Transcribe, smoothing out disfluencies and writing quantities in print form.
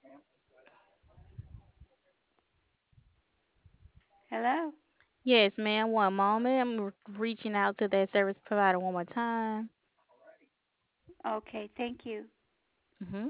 Hello? Yes, ma'am. One moment. Reaching out to that service provider one more time. Okay, thank you. Hmm.